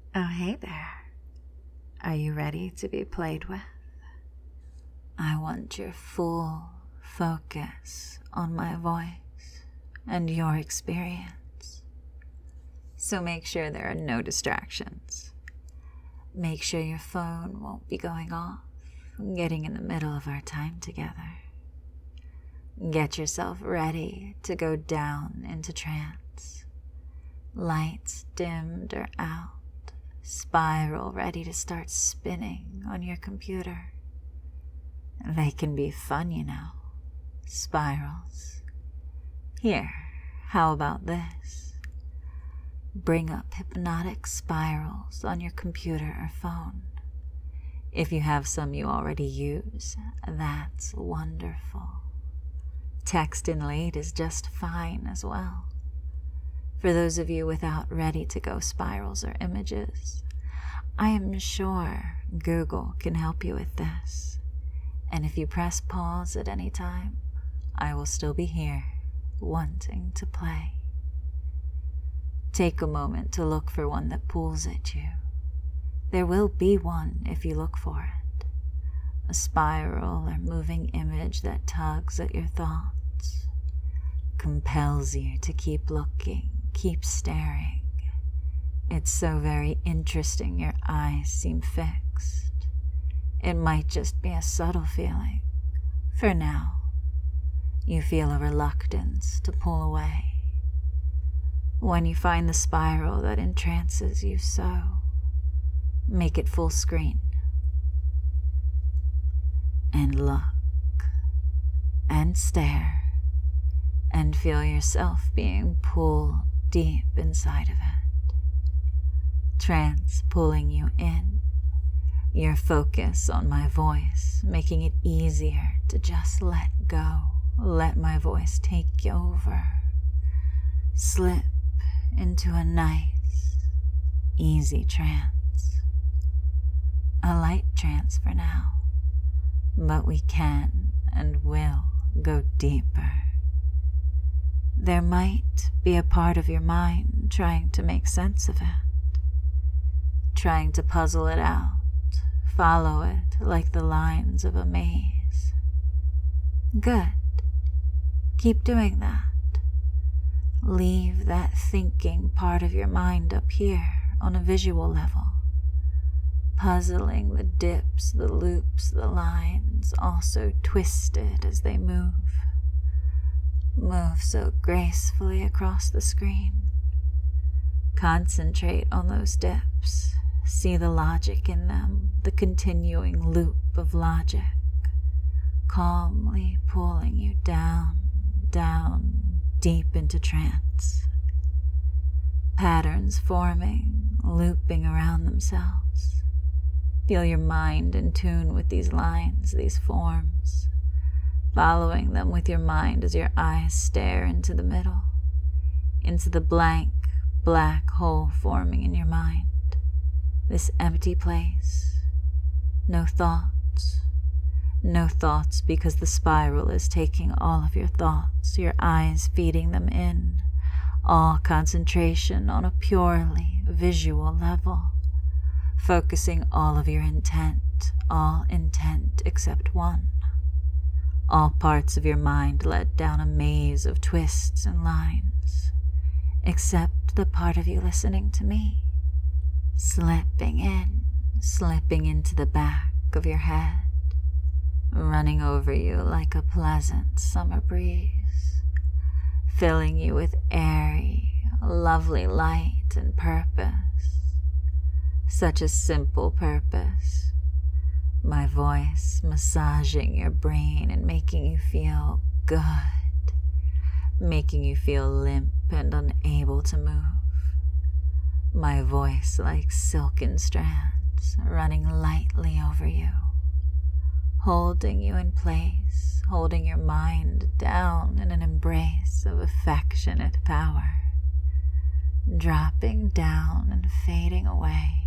Oh, hey there. Are you ready to be played with? I want your full focus on my voice and your experience. So make sure there are no distractions. Make sure your phone won't be going off, getting in the middle of our time together. Get yourself ready to go down into trance. Lights dimmed or out. Spiral ready to start spinning on your computer. They can be fun, you know. Spirals. Here, how about this? Bring up hypnotic spirals on your computer or phone. If you have some you already use, that's wonderful. Text in late is just fine as well. For those of you without ready-to-go spirals or images, I am sure Google can help you with this. And if you press pause at any time, I will still be here, wanting to play. Take a moment to look for one that pulls at you. There will be one if you look for it. A spiral or moving image that tugs at your thoughts, compels you to keep looking. Keep staring. It's so very interesting your eyes seem fixed. It might just be a subtle feeling. For now, you feel a reluctance to pull away. When you find the spiral that entrances you so, make it full screen. And look, and stare, and feel yourself being pulled deep inside of it. Trance pulling you in, your focus on my voice, making it easier to just let go, let my voice take you over. Slip into a nice, easy trance. A light trance for now, but we can and will go deeper. There might be a part of your mind trying to make sense of it, trying to puzzle it out, follow it like the lines of a maze. Good. Keep doing that. Leave that thinking part of your mind up here on a visual level, puzzling the dips, the loops, the lines, also twisted as they move. Move so gracefully across the screen. Concentrate on those dips. See the logic in them, the continuing loop of logic, calmly pulling you down, down, deep into trance. Patterns forming, looping around themselves. Feel your mind in tune with these lines, these forms, following them with your mind as your eyes stare into the middle, into the blank, black hole forming in your mind. This empty place. No thoughts. No thoughts because the spiral is taking all of your thoughts, your eyes feeding them in. All concentration on a purely visual level. Focusing all of your intent, all intent except one. All parts of your mind led down a maze of twists and lines, except the part of you listening to me, slipping into the back of your head, running over you like a pleasant summer breeze, filling you with airy, lovely light and purpose. Such a simple purpose. My voice massaging your brain and making you feel good, making you feel limp and unable to move. My voice like silken strands running lightly over you, holding you in place, holding your mind down in an embrace of affectionate power, dropping down and fading away.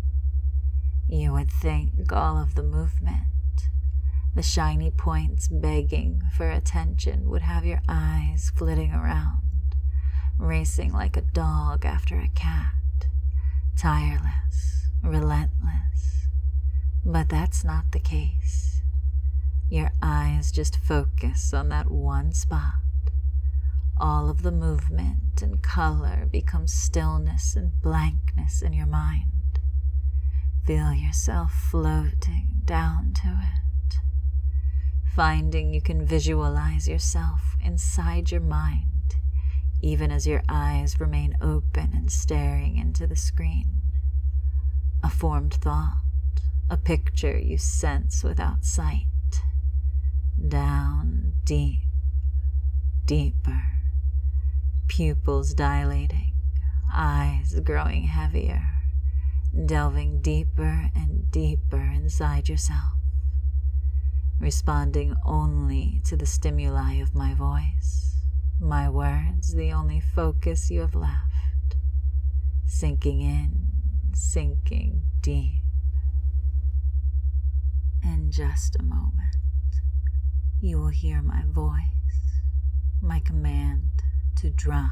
You would think all of the movement, the shiny points begging for attention, would have your eyes flitting around, racing like a dog after a cat, tireless, relentless. But that's not the case. Your eyes just focus on that one spot. All of the movement and color becomes stillness and blankness in your mind. Feel yourself floating down to it, finding you can visualize yourself inside your mind, even as your eyes remain open and staring into the screen. A formed thought, a picture you sense without sight. Down deep, deeper, pupils dilating, eyes growing heavier, delving deeper and deeper inside yourself, responding only to the stimuli of my voice, my words, the only focus you have left, sinking in, sinking deep. In just a moment, you will hear my voice, my command to drop.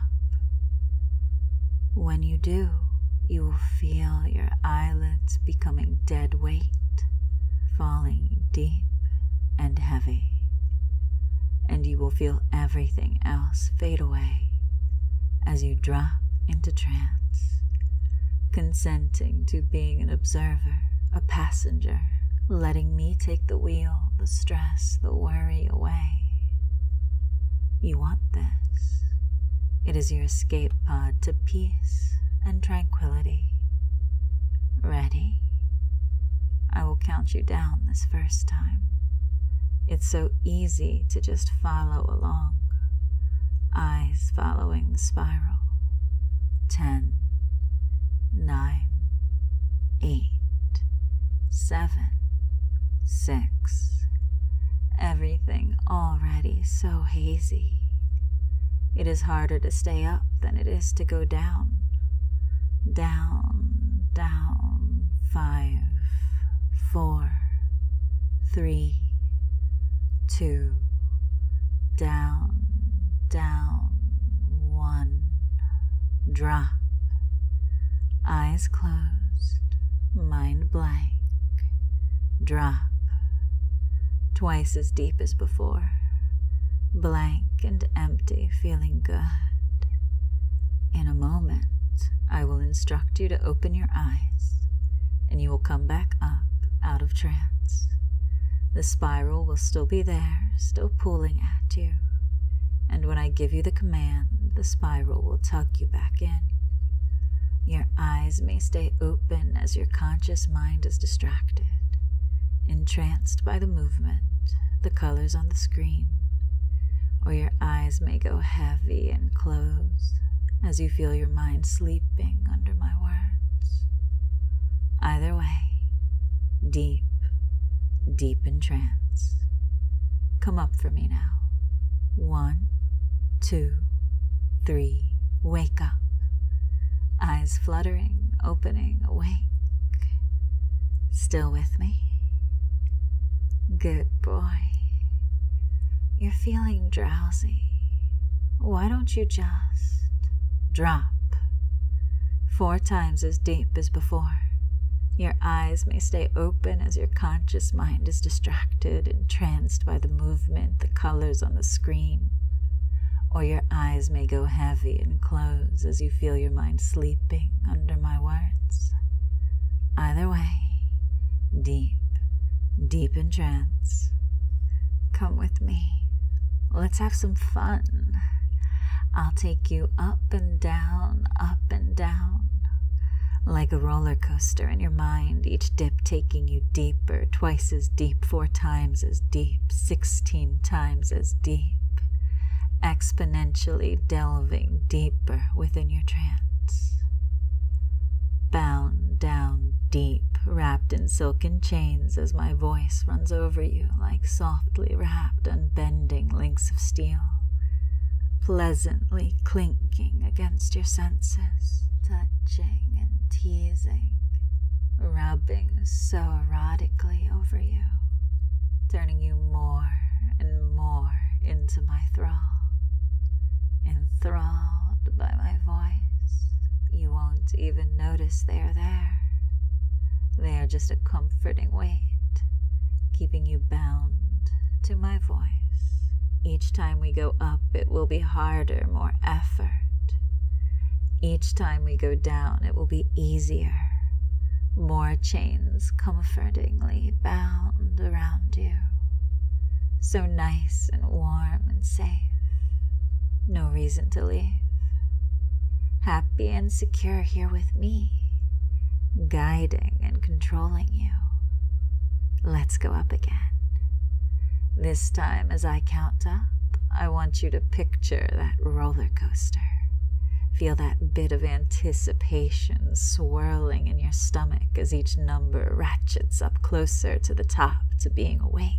When you do, you will feel your eyelids becoming dead weight, falling deep and heavy, and you will feel everything else fade away as you drop into trance, consenting to being an observer, a passenger, letting me take the wheel, the stress, the worry away. You want this. It is your escape pod to peace and tranquility. Ready? I will count you down this first time. It's so easy to just follow along, eyes following the spiral. 10, 9, 8, 7, 6. Everything already so hazy. It is harder to stay up than it is to go down. Down, down. 5, 4, 3, 2. Down, down. 1. Drop. Eyes closed, mind blank. Drop. Twice as deep as before, blank and empty, feeling good. In a moment, I will instruct you to open your eyes, and you will come back up out of trance. The spiral will still be there, still pulling at you, and when I give you the command, the spiral will tug you back in. Your eyes may stay open as your conscious mind is distracted, entranced by the movement, the colors on the screen, or your eyes may go heavy and close as you feel your mind sleeping under my words. Either way, deep, deep in trance. Come up for me now. 1, 2, 3, wake up. Eyes fluttering, opening, awake. Still with me? Good boy. You're feeling drowsy. Why don't you just drop? 4 times as deep as before. Your eyes may stay open as your conscious mind is distracted, entranced by the movement, the colors on the screen. Or your eyes may go heavy and close as you feel your mind sleeping under my words. Either way, deep, deep in trance. Come with me. Let's have some fun. I'll take you up and down, like a roller coaster in your mind, each dip taking you deeper, twice as deep, 4 times as deep, 16 times as deep, exponentially delving deeper within your trance. Bound down deep, wrapped in silken chains as my voice runs over you like softly wrapped, unbending links of steel, pleasantly clinking against your senses, touching and teasing, rubbing so erotically over you, turning you more and more into my thrall. Enthralled by my voice, You won't even notice they are there. They are just a comforting weight, keeping you bound to my voice. Each time we go up, it will be harder, more effort. Each time we go down, it will be easier. More chains comfortingly bound around you. So nice and warm and safe. No reason to leave. Happy and secure here with me, guiding and controlling you. Let's go up again. This time, as I count up, I want you to picture that roller coaster. Feel that bit of anticipation swirling in your stomach as each number ratchets up closer to the top, to being awake.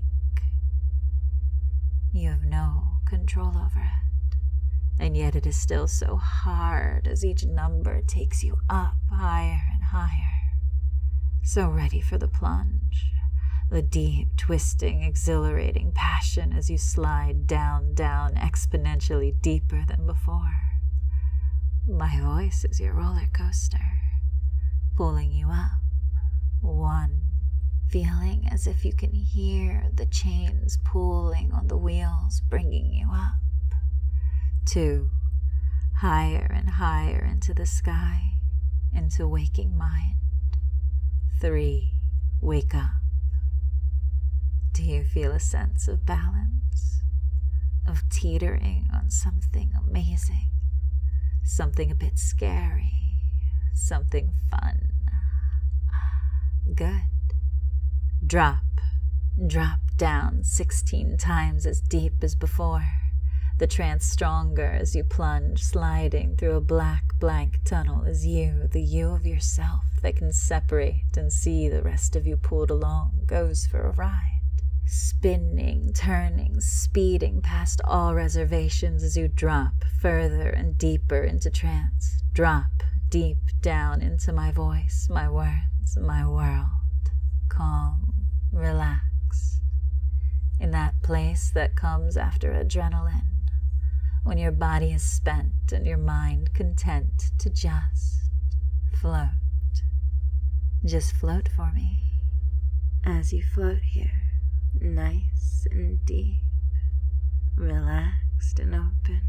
You have no control over it, and yet it is still so hard as each number takes you up higher and higher. So ready for the plunge, the deep, twisting, exhilarating passion as you slide down, exponentially deeper than before. My voice is your roller coaster, pulling you up. 1, feeling as if you can hear the chains pulling on the wheels, bringing you up. 2, higher and higher into the sky, into waking mind. 3, wake up. Do you feel a sense of balance, of teetering on something amazing? Something a bit scary, something fun. Good. Drop down 16 times as deep as before. The trance stronger as you plunge, sliding through a black, blank tunnel as you, the you of yourself that can separate and see the rest of you pulled along, goes for a ride. Spinning, turning, speeding past all reservations as you drop further and deeper into trance. Drop deep down into my voice, my words, my world. Calm, relaxed. In that place that comes after adrenaline, when your body is spent and your mind content to just float. Just float for me as you float here. Nice and deep, relaxed and open.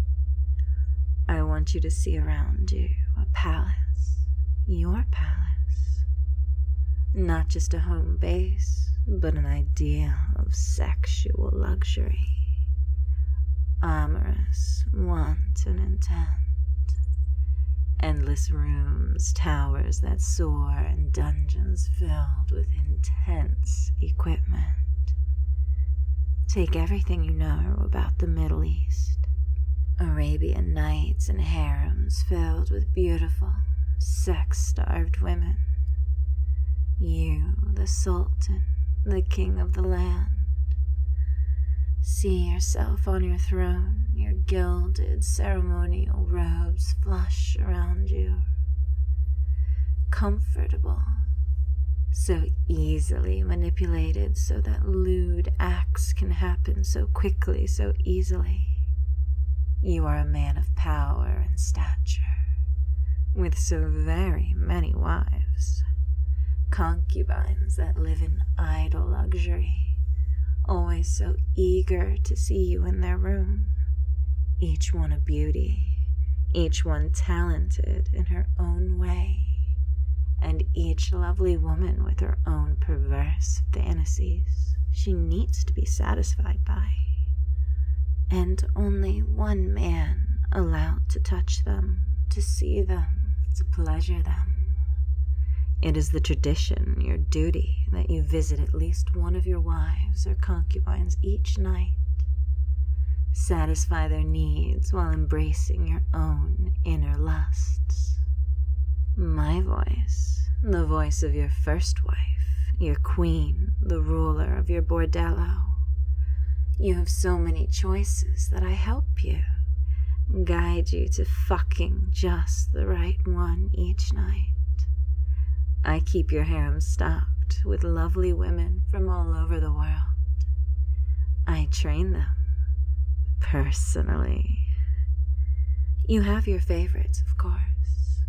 I want you to see around you a palace, your palace. Not just a home base, but an ideal of sexual luxury. Amorous, wanton intent. Endless rooms, towers that soar, and dungeons filled with intense equipment. Take everything you know about the Middle East. Arabian nights and harems filled with beautiful, sex-starved women. You, the Sultan, the king of the land. See yourself on your throne, your gilded ceremonial robes flush around you. Comfortable. So easily manipulated so that lewd acts can happen so quickly, so easily. You are a man of power and stature, with so very many wives, concubines that live in idle luxury, always so eager to see you in their room, each one a beauty, each one talented in her own way, and each lovely woman with her own perverse fantasies she needs to be satisfied by, and only one man allowed to touch them, to see them, to pleasure them. It is the tradition, your duty, that you visit at least one of your wives or concubines each night. Satisfy their needs while embracing your own inner lusts. My voice, the voice of your first wife, your queen, the ruler of your bordello. You have so many choices that I help you, guide you to fucking just the right one each night. I keep your harem stocked with lovely women from all over the world. I train them personally. You have your favorites, of course.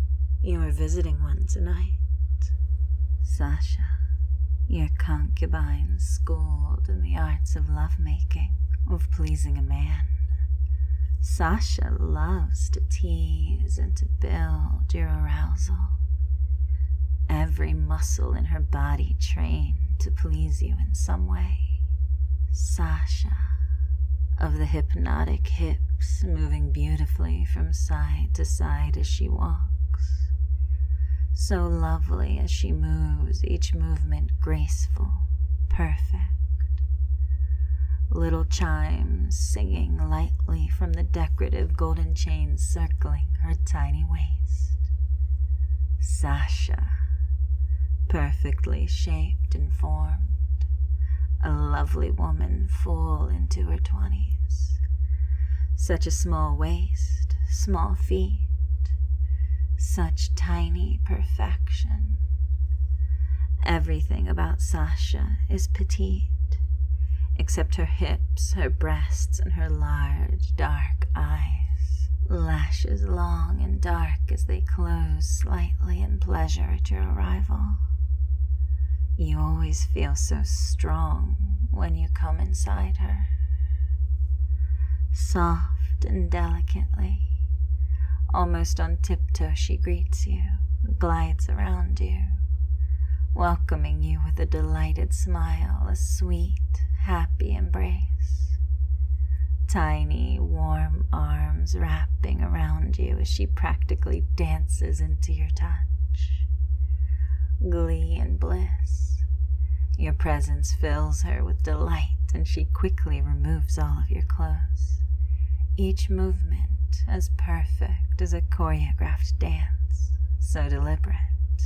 You are visiting one tonight. Sasha, your concubine schooled in the arts of lovemaking, of pleasing a man. Sasha loves to tease and to build your arousal. Every muscle in her body trained to please you in some way. Sasha, of the hypnotic hips moving beautifully from side to side as she walks. So lovely as she moves, each movement graceful, perfect. Little chimes singing lightly from the decorative golden chains circling her tiny waist. Sasha, perfectly shaped and formed, a lovely woman full into her 20s. Such a small waist, small feet, such tiny perfection. Everything about Sasha is petite, except her hips, her breasts, and her large, dark eyes, lashes long and dark as they close slightly in pleasure at your arrival. You always feel so strong when you come inside her. Soft and delicately, almost on tiptoe, she greets you, glides around you, welcoming you with a delighted smile, a sweet, happy embrace. Tiny, warm arms wrapping around you as she practically dances into your touch. Glee and bliss. Your presence fills her with delight, and she quickly removes all of your clothes. Each movement as perfect as a choreographed dance, so deliberate,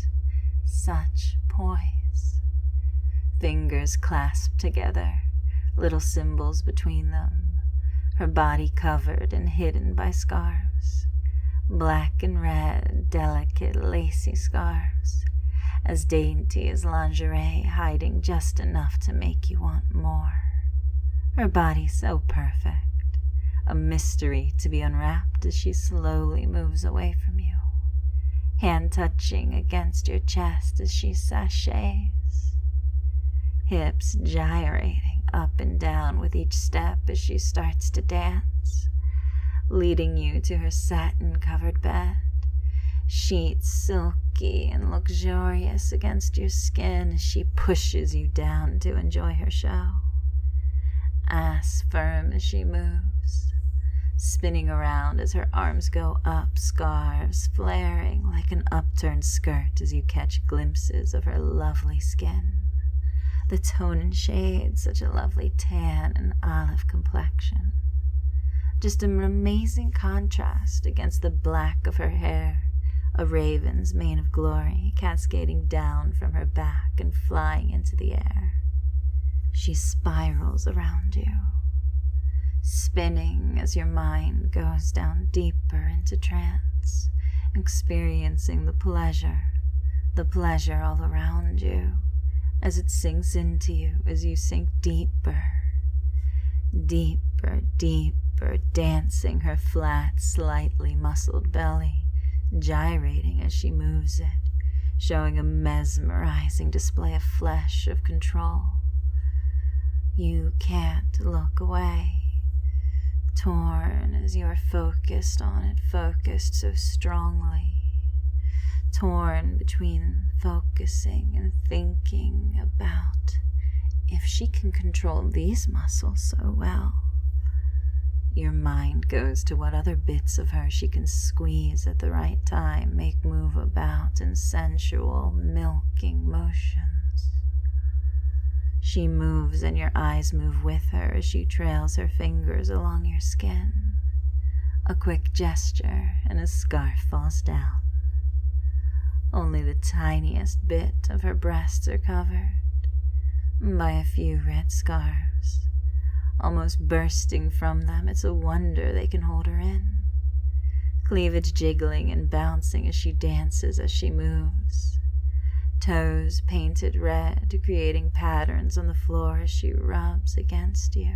such poise. Fingers clasped together, little symbols between them, her body covered and hidden by scarves, black and red, delicate, lacy scarves, as dainty as lingerie, hiding just enough to make you want more. Her body so perfect, a mystery to be unwrapped as she slowly moves away from you, hand touching against your chest as she sashays, hips gyrating up and down with each step as she starts to dance, leading you to her satin-covered bed, sheets silky and luxurious against your skin as she pushes you down to enjoy her show, ass firm as she moves, spinning around as her arms go up, scarves flaring like an upturned skirt as you catch glimpses of her lovely skin, the tone and shade, such a lovely tan and olive complexion. Just an amazing contrast against the black of her hair, a raven's mane of glory cascading down from her back and flying into the air. She spirals around you, spinning as your mind goes down deeper into trance, experiencing the pleasure all around you, as it sinks into you as you sink deeper, deeper, deeper, dancing her flat, slightly muscled belly, gyrating as she moves it, showing a mesmerizing display of flesh, of control. You can't look away, torn as you are focused on it, focused so strongly, torn between focusing and thinking about if she can control these muscles so well. Your mind goes to what other bits of her she can squeeze at the right time, make move about in sensual, milking motions. She moves and your eyes move with her as she trails her fingers along your skin. A quick gesture and a scarf falls down. Only the tiniest bit of her breasts are covered by a few red scarves. Almost bursting from them, it's a wonder they can hold her in. Cleavage jiggling and bouncing as she dances, as she moves. Toes painted red, creating patterns on the floor as she rubs against you.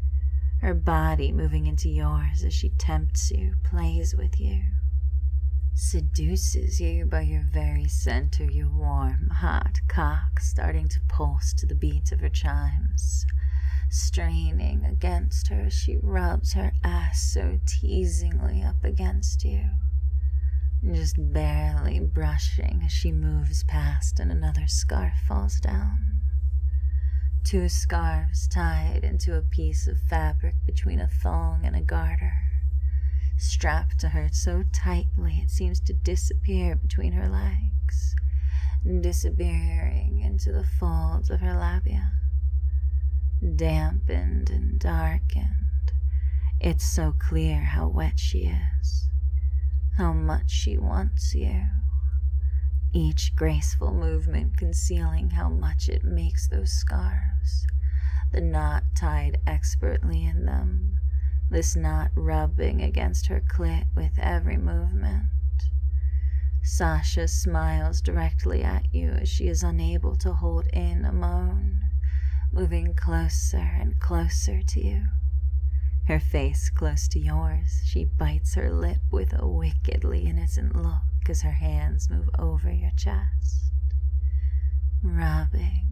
Her body moving into yours as she tempts you, plays with you. seduces you by your very center, your warm, hot cock starting to pulse to the beat of her chimes, straining against her as she rubs her ass so teasingly up against you, just barely brushing as she moves past and another scarf falls down. 2 scarves tied into a piece of fabric between a thong and a garter, strapped to her so tightly it seems to disappear between her legs, disappearing into the folds of her labia. Dampened and darkened, it's so clear how wet she is, how much she wants you, each graceful movement concealing how much it makes those scarves, the knot tied expertly in them, this knot rubbing against her clit with every movement. Sasha smiles directly at you as she is unable to hold in a moan, moving closer and closer to you. Her face close to yours, she bites her lip with a wickedly innocent look as her hands move over your chest, rubbing,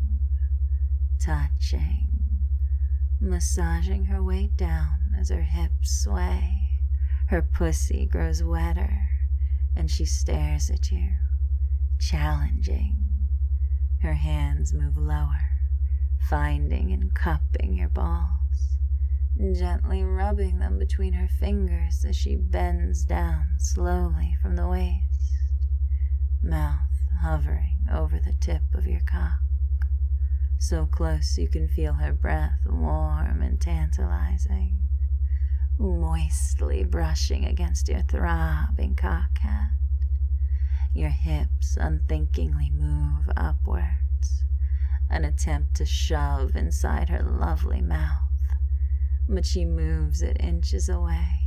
touching, massaging her way down as her hips sway. Her pussy grows wetter, and she stares at you, challenging. Her hands move lower, finding and cupping your balls, gently rubbing them between her fingers as she bends down slowly from the waist, mouth hovering over the tip of your cock, so close you can feel her breath warm and tantalizing, moistly brushing against your throbbing cock head. Your hips unthinkingly move upwards, an attempt to shove inside her lovely mouth, but she moves it inches away.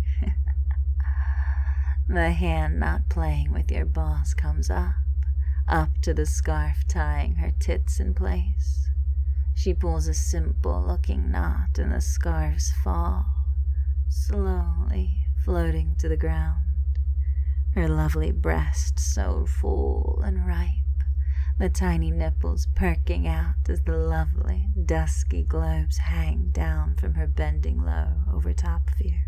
The hand not playing with your balls comes up to the scarf tying her tits in place. She pulls a simple-looking knot and the scarves fall, slowly floating to the ground. Her lovely breast so full and ripe, the tiny nipples perking out as the lovely, dusky globes hang down from her bending low over top of you.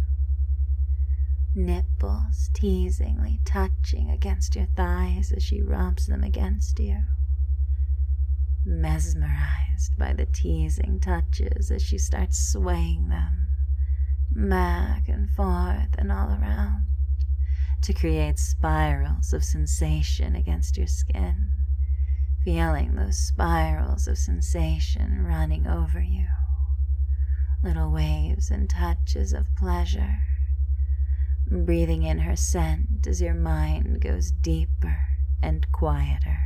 Nipples teasingly touching against your thighs as she rubs them against you. Mesmerized by the teasing touches as she starts swaying them back and forth and all around to create spirals of sensation against your skin, feeling those spirals of sensation running over you, little waves and touches of pleasure, breathing in her scent as your mind goes deeper and quieter.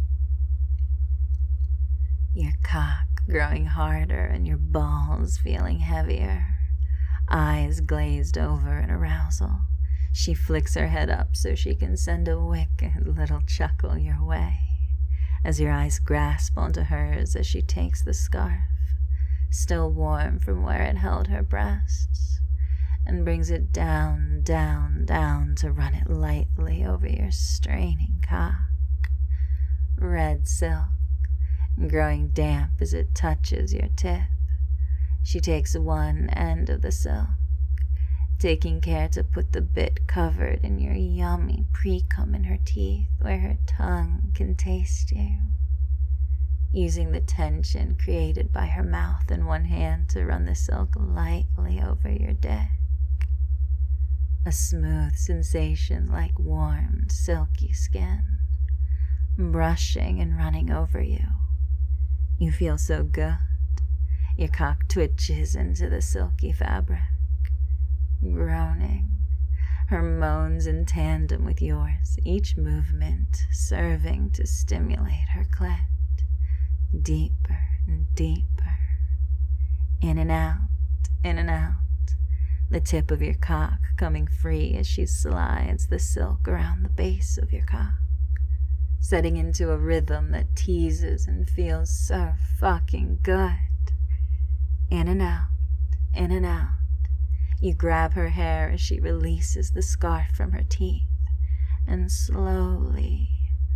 Your cock growing harder and your balls feeling heavier, eyes glazed over in arousal. She flicks her head up so she can send a wicked little chuckle your way as your eyes grasp onto hers as she takes the scarf, still warm from where it held her breasts, and brings it down, down, down to run it lightly over your straining cock. Red silk, growing damp as it touches your tip. She takes one end of the silk, taking care to put the bit covered in your yummy pre-cum in her teeth where her tongue can taste you, using the tension created by her mouth in one hand to run the silk lightly over your dick. A smooth sensation like warmed, silky skin, brushing and running over you. You feel so good. Your cock twitches into the silky fabric, groaning, her moans in tandem with yours, each movement serving to stimulate her clit, deeper and deeper, in and out, in and out, the tip of your cock coming free as she slides the silk around the base of your cock, setting into a rhythm that teases and feels so fucking good. In and out, in and out. You grab her hair as she releases the scarf from her teeth, and slowly,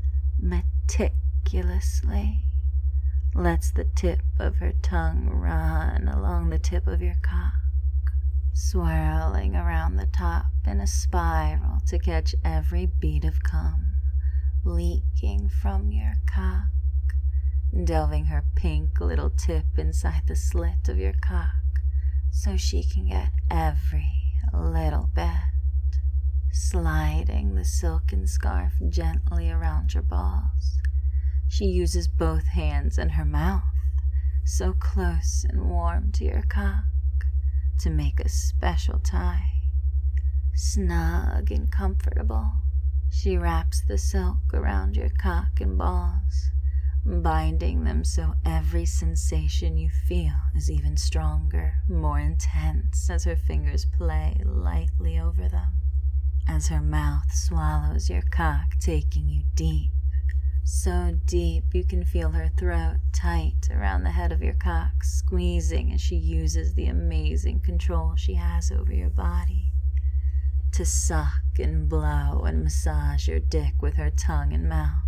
meticulously, lets the tip of her tongue run along the tip of your cock, swirling around the top in a spiral to catch every bead of cum leaking from your cock, delving her pink little tip inside the slit of your cock so she can get every little bit, sliding the silken scarf gently around your balls. She uses both hands and her mouth, so close and warm to your cock, to make a special tie. Snug and comfortable, she wraps the silk around your cock and balls, binding them so every sensation you feel is even stronger, more intense as her fingers play lightly over them, as her mouth swallows your cock, taking you deep, so deep you can feel her throat tight around the head of your cock, squeezing as she uses the amazing control she has over your body to suck and blow and massage your dick with her tongue and mouth.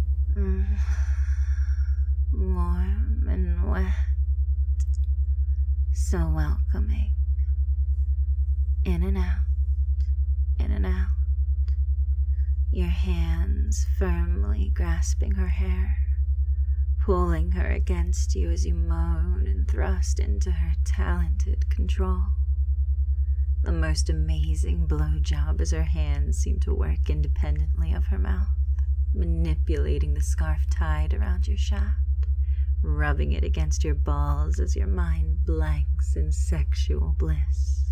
Warm and wet, so welcoming. In and out, in and out. Your hands firmly grasping her hair, pulling her against you as you moan and thrust into her talented control. The most amazing blowjob as her hands seem to work independently of her mouth, manipulating the scarf tied around your shaft, rubbing it against your balls as your mind blanks in sexual bliss.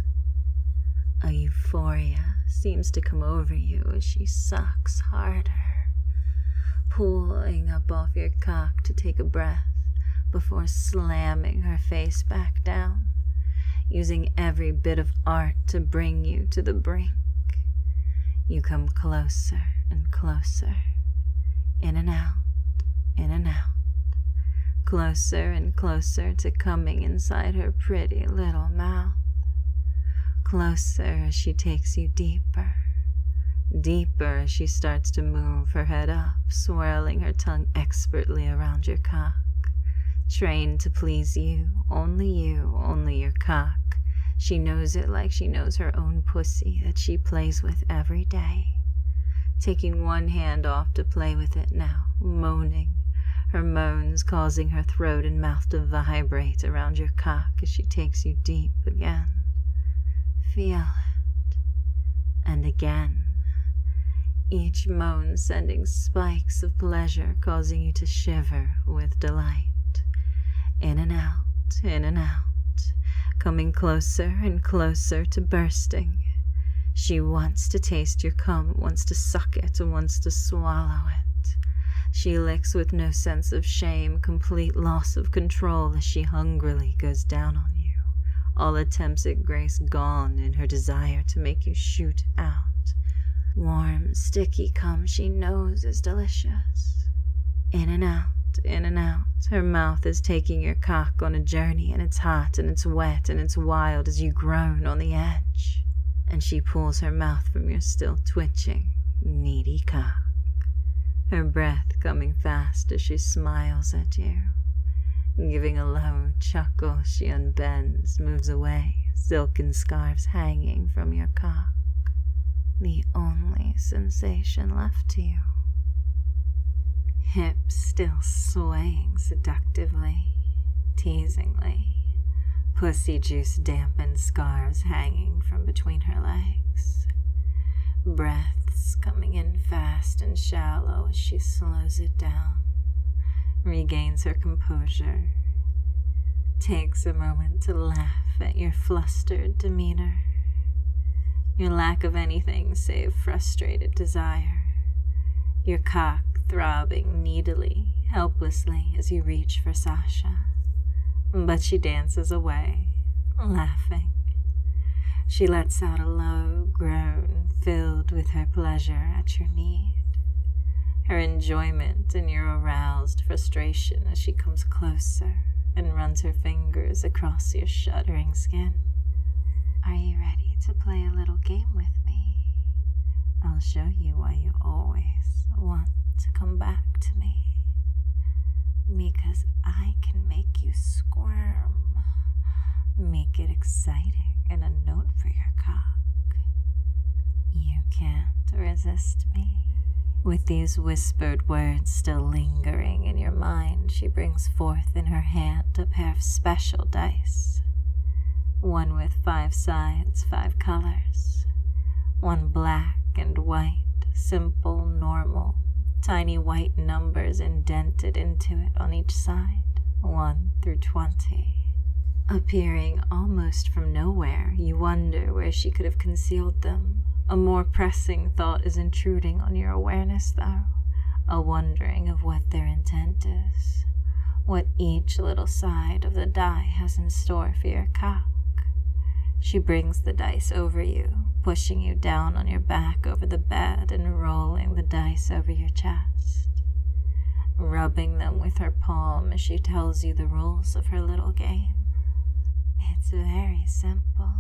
A euphoria seems to come over you as she sucks harder, pulling up off your cock to take a breath before slamming her face back down, using every bit of art to bring you to the brink. You come closer and closer, in and out, in and out, closer and closer to coming inside her pretty little mouth. Closer as she takes you deeper, deeper as she starts to move her head up, swirling her tongue expertly around your cock, trained to please you, only your cock. She knows it like she knows her own pussy that she plays with every day, taking one hand off to play with it now, moaning, her moans causing her throat and mouth to vibrate around your cock as she takes you deep again. Feel it. And again, each moan sending spikes of pleasure, causing you to shiver with delight. In and out, in and out, coming closer and closer to bursting. She wants to taste your cum, wants to suck it, wants to swallow it. She licks with no sense of shame, complete loss of control as she hungrily goes down on you, all attempts at grace gone in her desire to make you shoot out. Warm, sticky cum she knows is delicious. In and out, in and out. Her mouth is taking your cock on a journey, and it's hot, and it's wet, and it's wild as you groan on the edge. And she pulls her mouth from your still twitching, needy cock. Her breath coming fast as she smiles at you. Giving a low chuckle, she unbends, moves away, silken scarves hanging from your cock. The only sensation left to you. Hips still swaying seductively, teasingly. Pussy juice dampened scarves hanging from between her legs. Breaths coming in fast and shallow as she slows it down, regains her composure, takes a moment to laugh at your flustered demeanor, your lack of anything save frustrated desire, your cock throbbing needily, helplessly as you reach for Sasha. But she dances away, laughing. She lets out a low groan filled with her pleasure at your need, her enjoyment in your aroused frustration as she comes closer and runs her fingers across your shuddering skin. Are you ready to play a little game with me? I'll show you why you always want to come back to me. Because I can make you squirm. Make it exciting and a note for your cock. You can't resist me. With these whispered words still lingering in your mind, she brings forth in her hand a pair of special dice. One with 5 sides, 5 colors. One black and white, simple, normal, tiny white numbers indented into it on each side, 1 through 20. Appearing almost from nowhere, you wonder where she could have concealed them. A more pressing thought is intruding on your awareness, though, a wondering of what their intent is, what each little side of the die has in store for your cock. She brings the dice over you, pushing you down on your back over the bed and rolling the dice over your chest, rubbing them with her palm as she tells you the rules of her little game. It's very simple.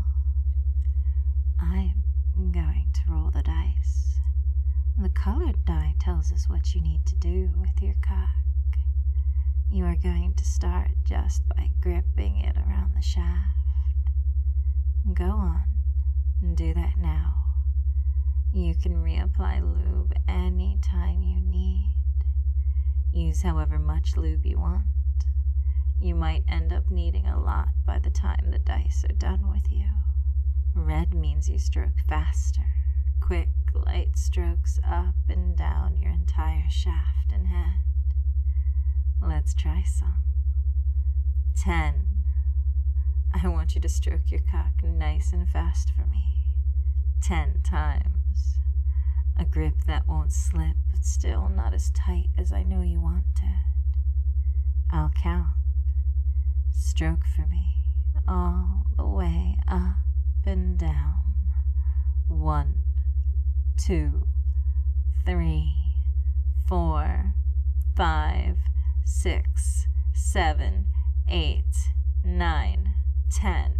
I'm going to roll the dice. The colored die tells us what you need to do with your cock. You are going to start just by gripping it around the shaft. Go on and do that now. You can reapply lube any time you need. Use however much lube you want. You might end up needing a lot by the time the dice are done with you. Red means you stroke faster, quick, light strokes up and down your entire shaft and head. Let's try some. 10. I want you to stroke your cock nice and fast for me. 10 times. A grip that won't slip, but still not as tight as I know you want it. I'll count. Stroke for me, all the way up and down. 1, 2, 3, 4, 5, 6, 7, 8, 9, 10.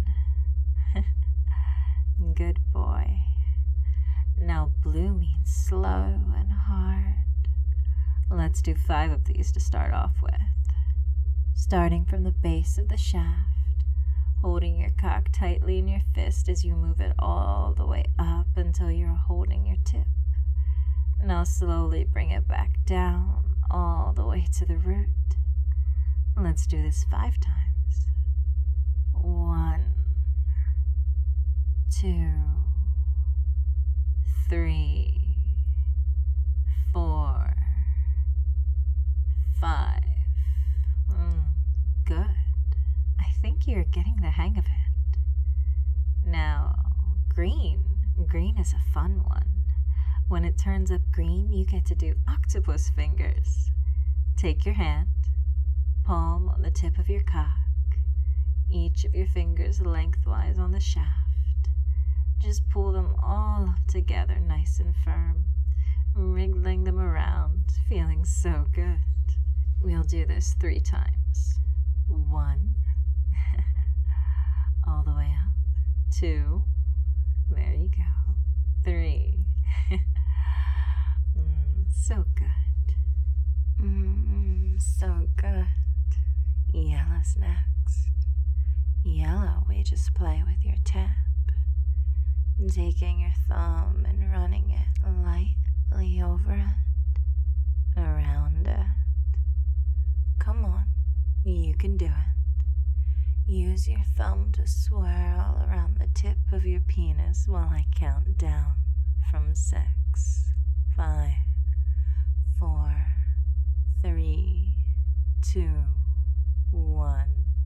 Good boy. Now blue means slow and hard. Let's do 5 of these to start off with. Starting from the base of the shaft, holding your cock tightly in your fist as you move it all the way up until you're holding your tip. Now slowly bring it back down all the way to the root. Let's do this 5 times. 1, 2, 3, 4, 5. Good. I think you're getting the hang of it. Now, green. Green is a fun one. When it turns up green, you get to do octopus fingers. Take your hand, palm on the tip of your cock, each of your fingers lengthwise on the shaft. Just pull them all up together nice and firm, wriggling them around, feeling so good. We'll do this 3 times. 1, all the way up. 2, there you go. 3, so good. So good. Yellow's next. Yellow, we just play with your tip, taking your thumb and running it lightly over it, around it. Come on, you can do it. Use your thumb to swirl around the tip of your penis while I count down from 6, 5, 4, 3, 2, 1.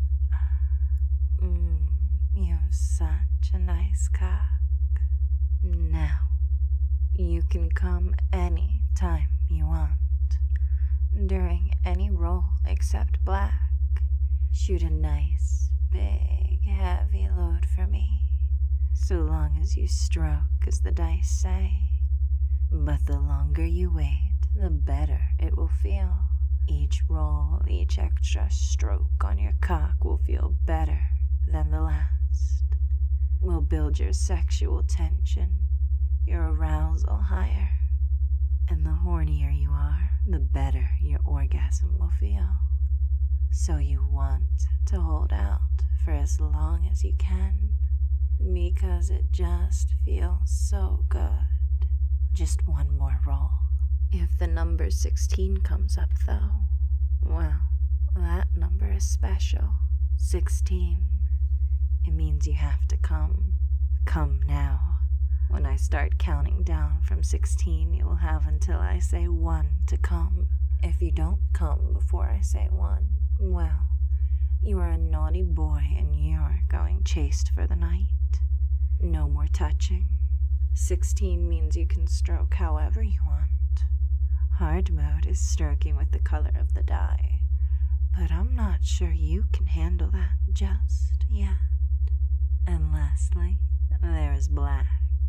You have such a nice cock. Now, you can come any time you want, during any roll except black. Shoot a nice, big, heavy load for me, so long as you stroke as the dice say. But the longer you wait, the better it will feel. Each roll, each extra stroke on your cock will feel better than the last. Will build your sexual tension your arousal higher. And the hornier you are, the better your orgasm will feel. So you want to hold out for as long as you can, because it just feels so good. Just one more roll. If the number 16 comes up though, well, that number is special. 16. It means you have to come. Come now. When I start counting down from 16, you will have until I say 1 to come. If you don't come before I say 1, well, you are a naughty boy and you're going chaste for the night. No more touching. 16 means you can stroke however you want. Hard mode is stroking with the color of the die, but I'm not sure you can handle that just yet. And lastly, there is black.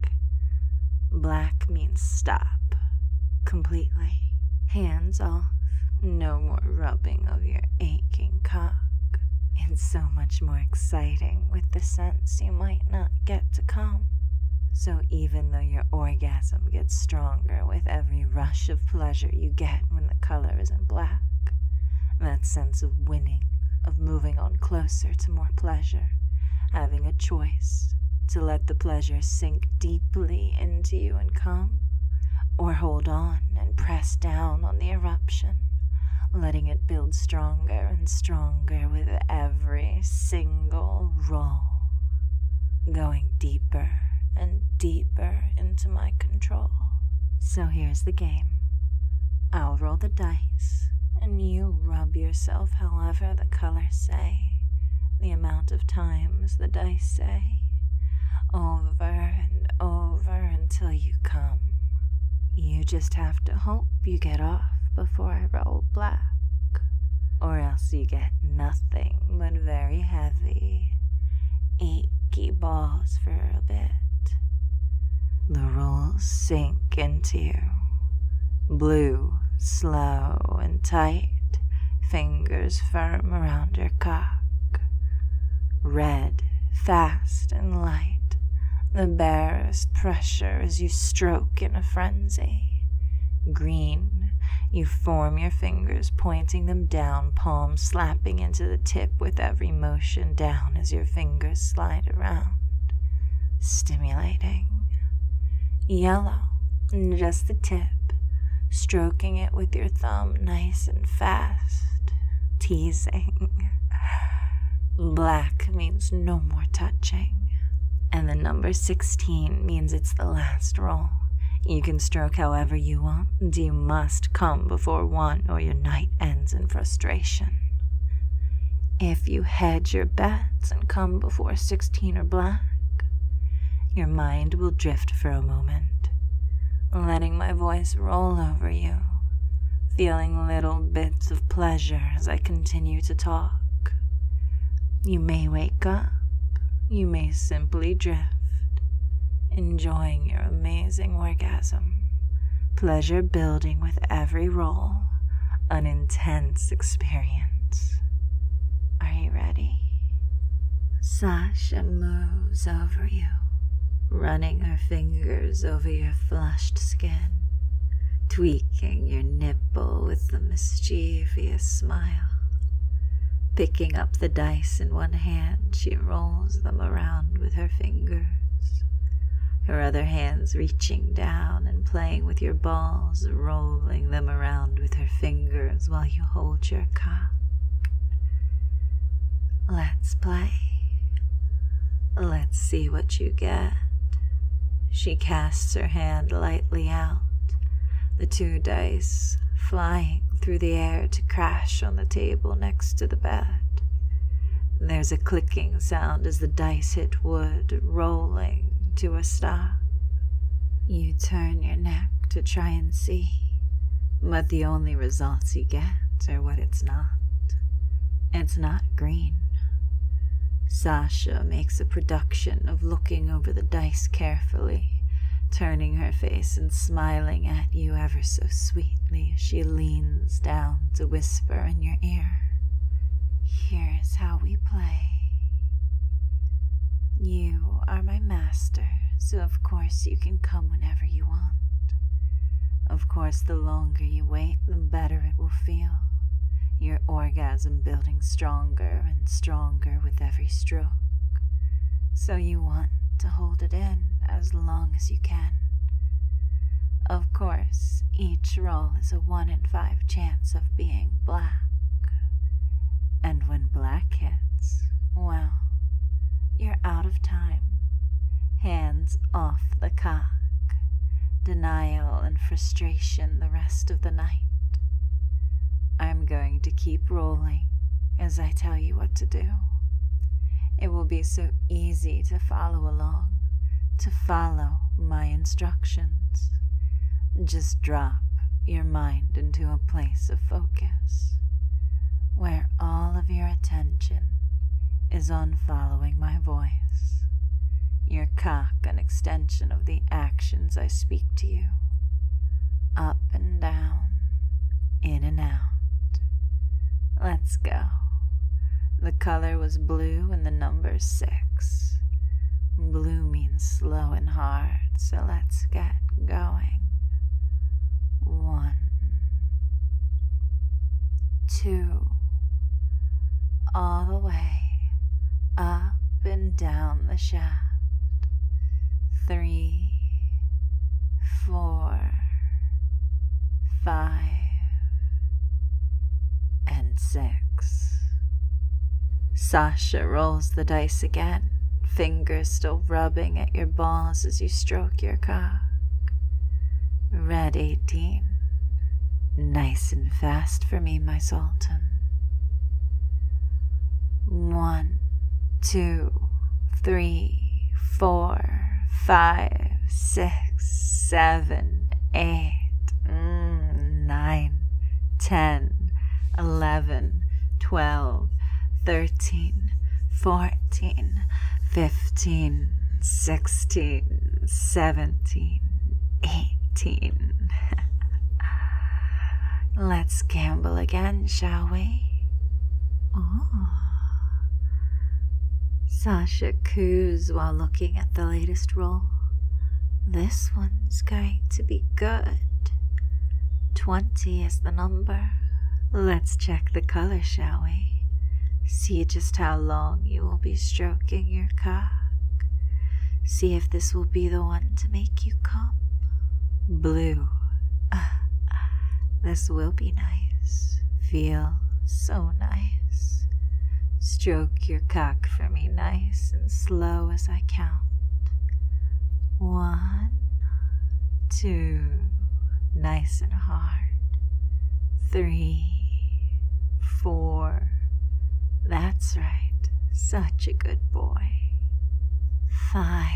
Black means stop. Completely. Hands off. No more rubbing of your aching cock. It's so much more exciting with the sense you might not get to come. So even though your orgasm gets stronger with every rush of pleasure you get when the color is in black, that sense of winning, of moving on closer to more pleasure, having a choice to let the pleasure sink deeply into you and come, or hold on and press down on the eruption, letting it build stronger and stronger with every single roll, going deeper and deeper into my control. So here's the game. I'll roll the dice, and you rub yourself however the colors say, the amount of times the dice say, over and over until you come. You just have to hope you get off before I roll black, or else you get nothing but very heavy, achy balls for a bit. The rolls sink into you. Blue, slow and tight, fingers firm around your cock. Red, fast and light, the barest pressure as you stroke in a frenzy. Green, you form your fingers, pointing them down, palms slapping into the tip with every motion down as your fingers slide around, stimulating. Yellow, just the tip, stroking it with your thumb nice and fast, teasing. Black means no more touching, and the number 16 means it's the last roll. You can stroke however you want, and you must come before 1 or your night ends in frustration. If you hedge your bets and come before 16 or black, your mind will drift for a moment, letting my voice roll over you, feeling little bits of pleasure as I continue to talk. You may wake up, you may simply drift, enjoying your amazing orgasm, pleasure building with every roll, an intense experience. Are you ready? Sasha moves over you, running her fingers over your flushed skin, tweaking your nipple with a mischievous smile. Picking up the dice in one hand, she rolls them around with her fingers, her other hands reaching down and playing with your balls, rolling them around with her fingers while you hold your cock. Let's play. Let's see what you get. She casts her hand lightly out, the 2 dice flying through the air to crash on the table next to the bed. There's a clicking sound as the dice hit wood, rolling to a stop. You turn your neck to try and see, but the only results you get are what it's not. It's not green. Sasha makes a production of looking over the dice carefully, turning her face and smiling at you ever so sweetly as she leans down to whisper in your ear, "Here's how we play." You are my master, so of course you can come whenever you want. Of course, the longer you wait, the better it will feel. Your orgasm building stronger and stronger with every stroke. So you want to hold it in as long as you can. Of course, each roll is a 1 in 5 chance of being black. And when black hits, well, you're out of time. Hands off the cock. Denial and frustration the rest of the night. I'm going to keep rolling as I tell you what to do. It will be so easy to follow along, to follow my instructions. Just drop your mind into a place of focus, where all of your attention is on following my voice. Your cock an extension of the actions I speak to you. Up and down, in and out. Let's go. The color was blue and the number 6. Blue means slow and hard, so let's get going. 1, 2, all the way up and down the shaft. 3, 4, 5, and 6. Sasha rolls the dice again, fingers still rubbing at your balls as you stroke your cock. Red 18. Nice and fast for me, my sultan. 1, 2, 3, 4, 5, 6, 7, 8, 9, 10, 11, 12, 13, 14, 15, 16, 17, 18. Let's gamble again, shall we? Oh. Sasha coos while looking at the latest roll. This one's going to be good. 20 is the number. Let's check the color, shall we? See just how long you will be stroking your cock. See if this will be the one to make you come. Blue. This will be nice. Feel so nice. Stroke your cock for me nice and slow as I count. 1, 2, nice and hard. 3, 4, that's right, such a good boy. 5,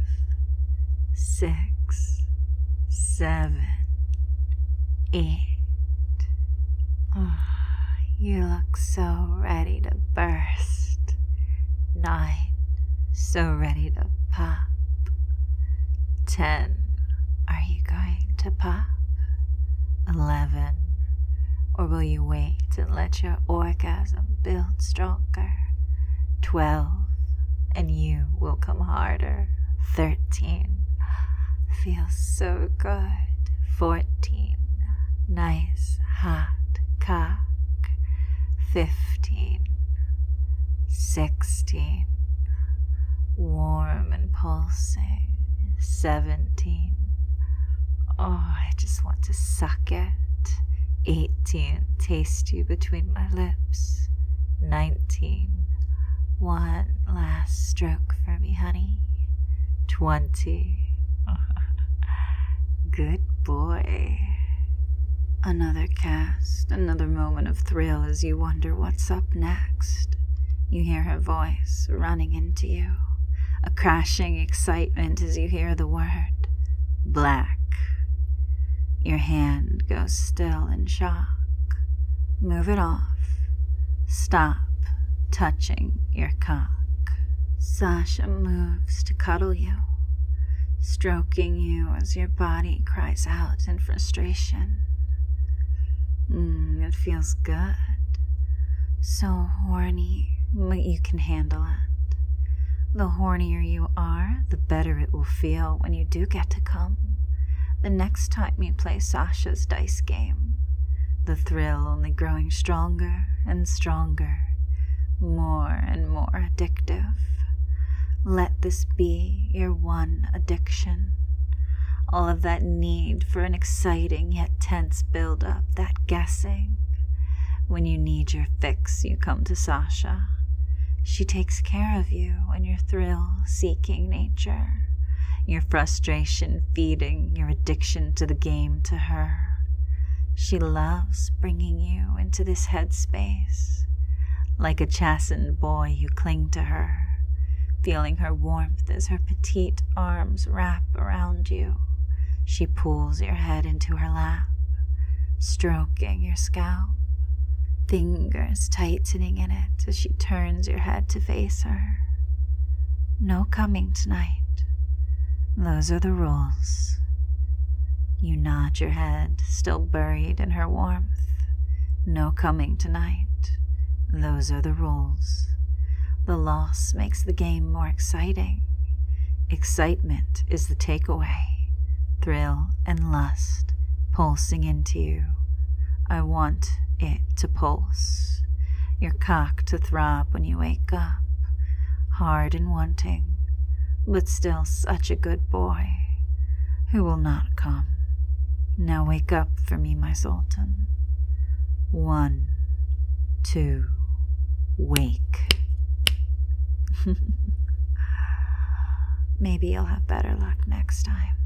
6, 7, 8. Oh, you look so ready to burst. 9, so ready to pop. 10, are you going to pop? 11, or will you wait and let your orgasm build stronger? 12, and you will come harder. 13, feels so good. 14, nice hot cock. 15, 16, warm and pulsing. 17, oh, I just want to suck it. 18, taste you between my lips. 19, one last stroke for me, honey. 20, good boy. Another cast, another moment of thrill as you wonder what's up next. You hear her voice running into you, a crashing excitement as you hear the word, black. Your hand goes still in shock. Move it off. Stop touching your cock. Sasha moves to cuddle you, stroking you as your body cries out in frustration. It feels good. So horny, but you can handle it. The hornier you are, the better it will feel when you do get to come. The next time you play Sasha's dice game, the thrill only growing stronger and stronger, more and more addictive. Let this be your one addiction. All of that need for an exciting yet tense build-up, that guessing. When you need your fix, you come to Sasha. She takes care of you in your thrill-seeking nature, your frustration feeding your addiction to the game to her. She loves bringing you into this headspace. Like a chastened boy, you cling to her, feeling her warmth as her petite arms wrap around you. She pulls your head into her lap, stroking your scalp, fingers tightening in it as she turns your head to face her. No coming tonight. Those are the rules. You nod your head, still buried in her warmth. No coming tonight. Those are the rules. The loss makes the game more exciting. Excitement is the takeaway. Thrill and lust pulsing into you. I want it to pulse. Your cock to throb when you wake up. Hard and wanting, but still such a good boy who will not come. Now wake up for me, my sultan. 1, 2, wake. Maybe you'll have better luck next time.